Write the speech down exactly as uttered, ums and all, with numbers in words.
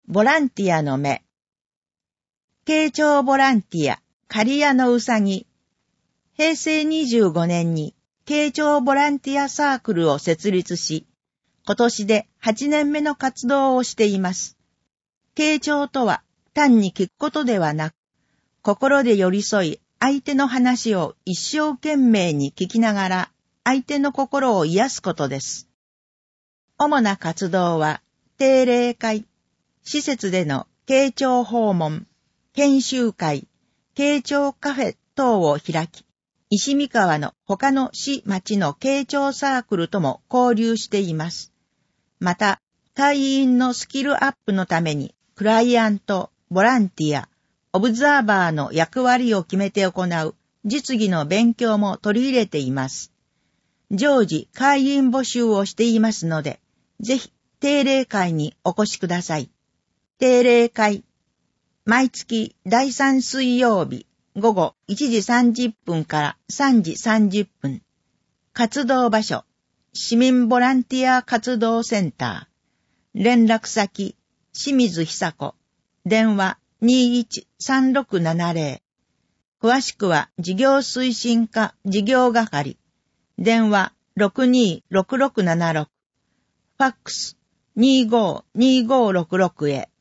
ボランティアの目。慶長ボランティア、刈谷のうさぎ。へいせいにじゅうごねんに慶長ボランティアサークルを設立し、今年ではちねんめの活動をしています。慶長とは単に聞くことではなく、心で寄り添い相手の話を一生懸命に聞きながら相手の心を癒すことです。主な活動は定例会、施設での慶長訪問、研修会、慶長カフェ等を開き、石見川の他の市町の慶長サークルとも交流しています。また、会員のスキルアップのために、クライアント、ボランティア、オブザーバーの役割を決めて行う実技の勉強も取り入れています。常時会員募集をしていますので、ぜひ定例会にお越しください。定例会。毎月だいさん水曜日午後いちじさんじゅっぷんからさんじさんじゅっぷん。活動場所。市民ボランティア活動センター。連絡先。清水久子。電話 にーいちさんろくななぜろ。詳しくは事業推進課事業係。電話 ろくにーろくろくななろく。ファックス にーごーにーごーろくろく へ。